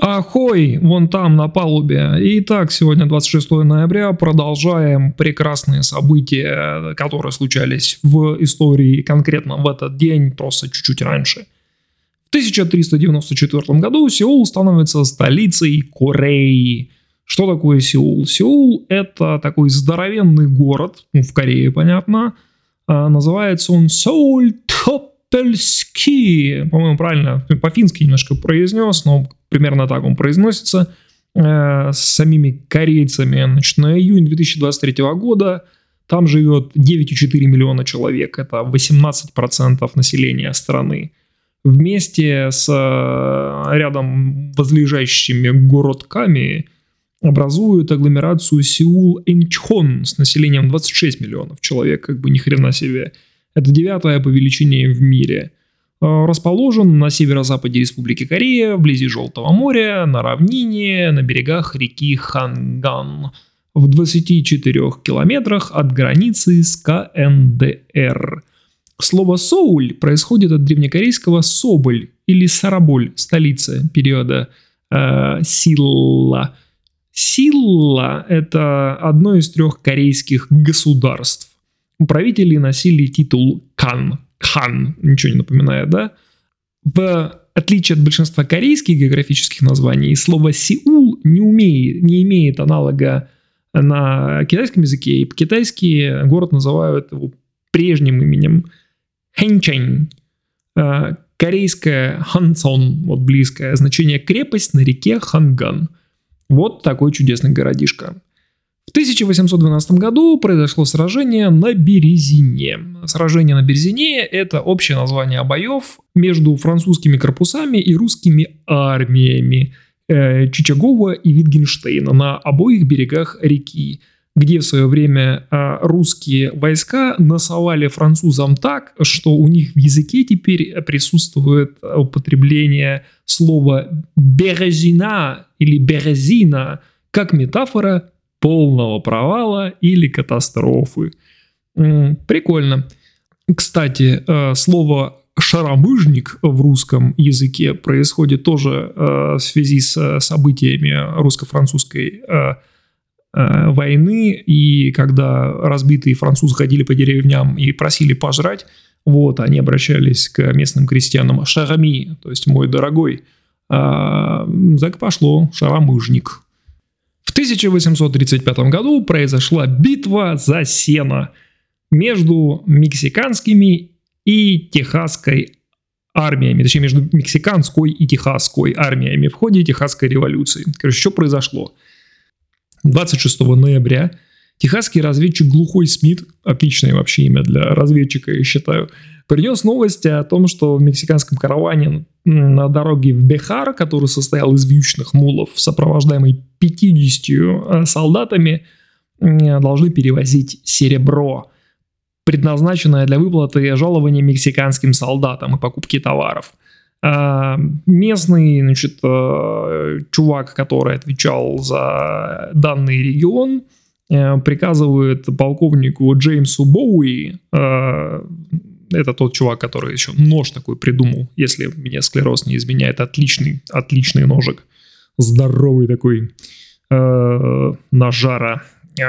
Ахой, вон там на палубе. Итак, сегодня 26 ноября, продолжаем прекрасные события, которые случались в истории конкретно в этот день, просто чуть-чуть раньше. В 1394 году Сеул становится столицей Кореи. Что такое Сеул? Сеул – это такой здоровенный город, в Корее, понятно. Называется он Сеультопельский. По-моему, правильно, по-фински немножко произнес, но примерно так он произносится. С самими корейцами. Значит, на июнь 2023 года там живет 9,4 миллиона человек. Это 18% населения страны. Вместе с рядом возлежащими городками образуют агломерацию Сеул-Инчхон с населением 26 миллионов человек, как бы ни хрена себе. Это 9-я по величине в мире. Расположен на северо-западе Республики Корея, вблизи Желтого моря, на равнине, на берегах реки Ханган, в 24 километрах от границы с КНДР. Слово «Соуль» происходит от древнекорейского «соболь» или «сараболь», столица периода Силла. Силла – это одно из 3 корейских государств. Правители носили титул «кан». Хан, ничего не напоминает, да? В отличие от большинства корейских географических названий, слово «Сеул» не имеет аналога на китайском языке, и по-китайски город называют его прежним именем Хэнчэнь. Корейское Ханцон, вот близкое, значение крепость на реке Ханган. Вот такой чудесный городишко. В 1812 году произошло сражение на Березине. Сражение на Березине – это общее название боев между французскими корпусами и русскими армиями Чичагова и Витгенштейна на обоих берегах реки, где в свое время русские войска насовали французам так, что у них в языке теперь присутствует употребление слова «березина» или «березина» как метафора полного провала или катастрофы. Прикольно. Кстати, слово «шаромыжник» в русском языке происходит тоже в связи с событиями русско-французской войны, и когда разбитые французы ходили по деревням и просили пожрать, вот, они обращались к местным крестьянам «шарами», то есть «мой дорогой». Так пошло «шаромыжник». В 1835 году произошла битва за сено между мексиканскими и техасской армиями, точнее между мексиканской и техасской армиями в ходе Техасской революции. Короче, что произошло? 26 ноября техасский разведчик Глухой Смит, отличное вообще имя для разведчика, я считаю, принес новости о том, что в мексиканском караване на дороге в Бехар, который состоял из вьючных мулов, сопровождаемый 50 солдатами, должны перевозить серебро, предназначенное для выплаты жалования мексиканским солдатам и покупки товаров. Местный, значит, чувак, который отвечал за данный регион, приказывает полковнику Джеймсу Боуи, это тот чувак, который еще нож такой придумал, если меня склероз не изменяет, отличный ножик, здоровый такой, ножара.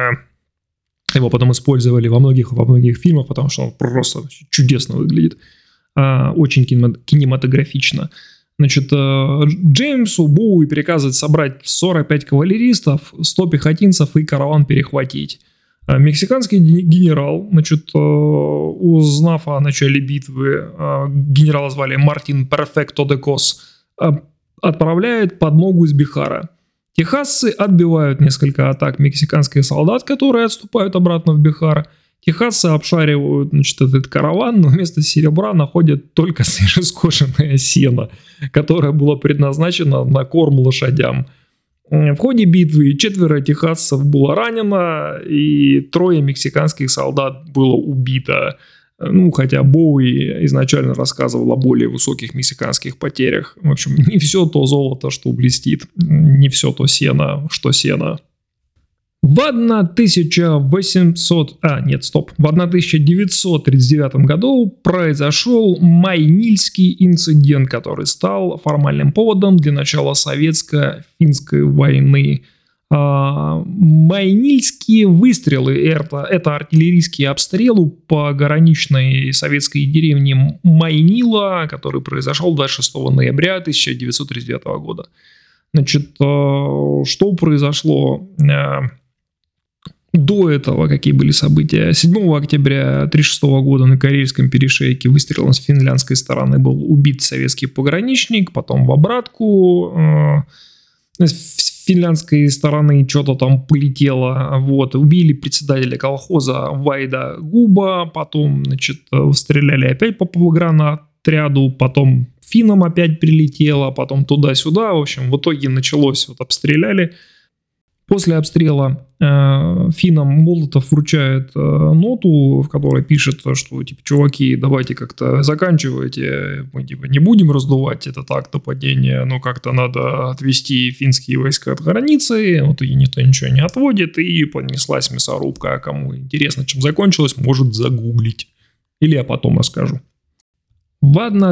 Его потом использовали во многих фильмах, потому что он просто чудесно выглядит, очень кинематографично. Значит, Джеймсу Боуи приказывает собрать 45 кавалеристов, 100 пехотинцев и караван перехватить. Мексиканский генерал, значит, узнав о начале битвы, генерала звали Мартин Перфекто де Кос, отправляет подмогу из Бихара. Техасцы отбивают несколько атак мексиканских солдат, которые отступают обратно в Бихар. Техасцы обшаривают, значит, этот караван, но вместо серебра находят только свежескошенное сено, которое было предназначено на корм лошадям. В ходе битвы 4 техасцев было ранено, и 3 мексиканских солдат было убито. Хотя Боуи изначально рассказывал о более высоких мексиканских потерях. В общем, не все то золото, что блестит, не все то сено, что сено. В 1939 году произошел Майнильский инцидент, который стал формальным поводом для начала советско-финской войны. Майнильские выстрелы – это артиллерийские обстрелы по пограничной советской деревне Майнила, который произошел 26 ноября 1939 года. Значит, что произошло до этого, какие были события? 7 октября 1936 года на Карельском перешейке выстрелом с финляндской стороны был убит советский пограничник, потом в обратку с финляндской стороны что-то там полетело, убили председателя колхоза Вайда Губа, потом, стреляли опять по погранотряду, потом финнам опять прилетело, потом туда-сюда, в общем, в итоге началось, обстреляли. После обстрела финнам Молотов вручает ноту, в которой пишет, что, чуваки, давайте как-то заканчивайте, мы, не будем раздувать этот акт нападения, но как-то надо отвести финские войска от границы, и никто ничего не отводит, и понеслась мясорубка, а кому интересно, чем закончилось, может загуглить, или я потом расскажу. В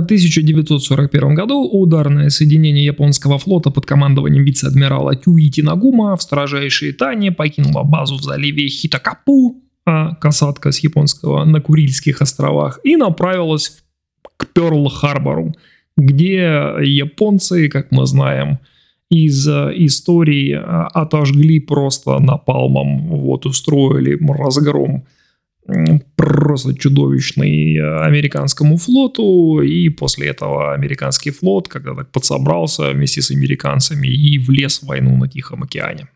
1941 году ударное соединение японского флота под командованием вице-адмирала Тюити Нагума в строжайшей Тане покинуло базу в заливе Хитакапу, касатка с японского, на Курильских островах, и направилась к Пёрл-Харбору, где японцы, как мы знаем из истории, отожгли просто напалмом, устроили разгром просто чудовищный американскому флоту, и после этого американский флот, когда так подсобрался вместе с американцами и влез в войну на Тихом океане.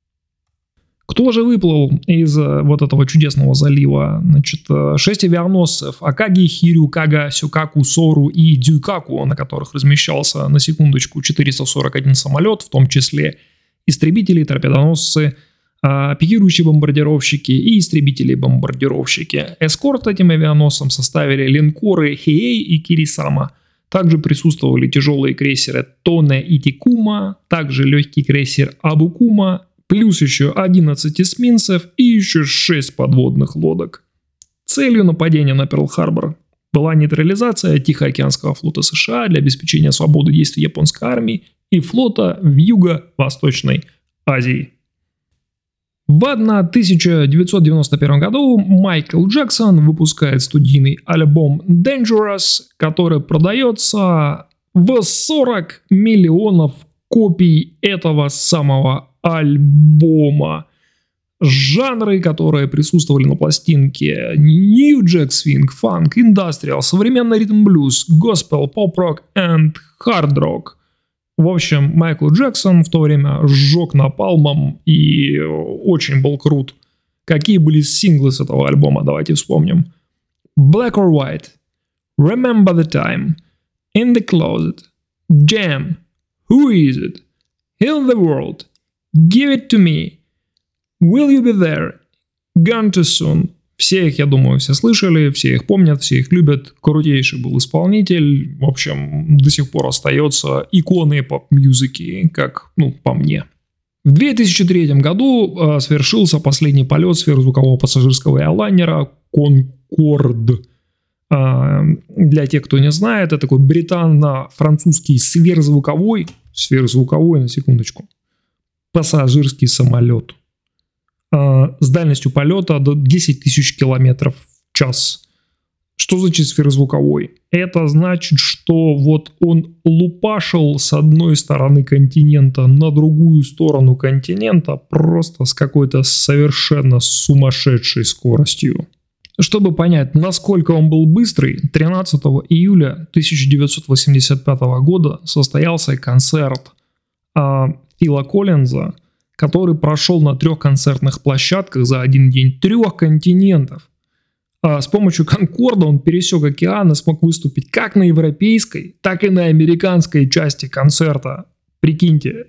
Кто же выплыл из этого чудесного залива? 6 авианосцев Акаги, Хирю, Кага, Сёкаку, Сору и Дзюйкаку, на которых размещался, на секундочку, 441 самолет, в том числе истребители, торпедоносцы, пикирующие бомбардировщики и истребители-бомбардировщики. Эскорт этим авианосцам составили линкоры Хиэй и Кирисама. Также присутствовали тяжелые крейсеры Тоне и Тикума, также легкий крейсер Абукума, плюс еще 11 эсминцев и еще 6 подводных лодок. Целью нападения на Пёрл-Харбор была нейтрализация Тихоокеанского флота США для обеспечения свободы действий японской армии и флота в Юго-Восточной Азии. В 1991 году Майкл Джексон выпускает студийный альбом Dangerous, который продается в 40 миллионов копий этого самого альбома. Жанры, которые присутствовали на пластинке: New Jack Swing, Funk, Industrial, современный ритм-блюз, Gospel, Pop-Rock and Hard Rock. В общем, Майкл Джексон в то время сжег напалмом и очень был крут. Какие были синглы с этого альбома, давайте вспомним. Black or White, Remember the Time, In the Closet, Jam, Who is it, Heal the World, Give it to me, Will you be there, Gone too soon. Все их, я думаю, все слышали, все их помнят, все их любят. Крутейший был исполнитель. В общем, до сих пор остается иконой поп-мьюзики, как, по мне. В 2003 году совершился последний полет сверхзвукового пассажирского авиалайнера Concorde. Для тех, кто не знает, это такой британо-французский сверхзвуковой, на секундочку, пассажирский самолет с дальностью полета до 10 тысяч километров в час. Что значит сверхзвуковой? Это значит, что он лупашил с одной стороны континента на другую сторону континента просто с какой-то совершенно сумасшедшей скоростью. Чтобы понять, насколько он был быстрый, 13 июля 1985 года состоялся концерт Фила Коллинза, который прошел на 3 концертных площадках за один день 3 континентов. С помощью Конкорда он пересек океан и смог выступить как на европейской, так и на американской части концерта. Прикиньте.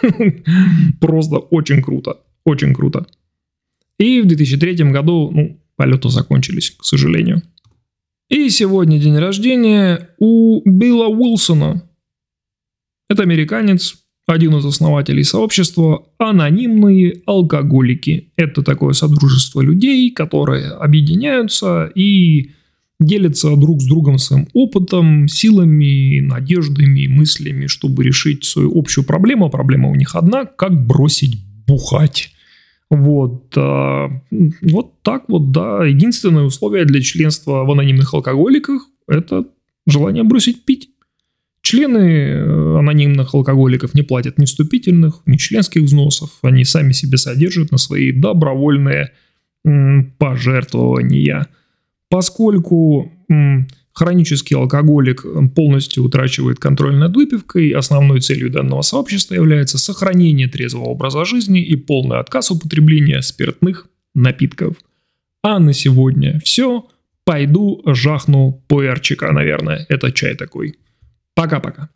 Просто очень круто. Очень круто. И в 2003 году, полеты закончились, к сожалению. И сегодня день рождения у Билла Уилсона. Это американец, один из основателей сообщества «Анонимные алкоголики». Это такое содружество людей, которые объединяются и делятся друг с другом своим опытом, силами, надеждами, мыслями, чтобы решить свою общую проблему. Проблема у них одна – как бросить бухать. Вот так вот, да. Единственное условие для членства в анонимных алкоголиках – это желание бросить пить. Члены анонимных алкоголиков не платят ни вступительных, ни членских взносов. Они сами себе содержат на свои добровольные пожертвования. Поскольку хронический алкоголик полностью утрачивает контроль над выпивкой, основной целью данного сообщества является сохранение трезвого образа жизни и полный отказ употребления спиртных напитков. А на сегодня все. Пойду жахну пуэрчика, наверное. Это чай такой. Пока-пока.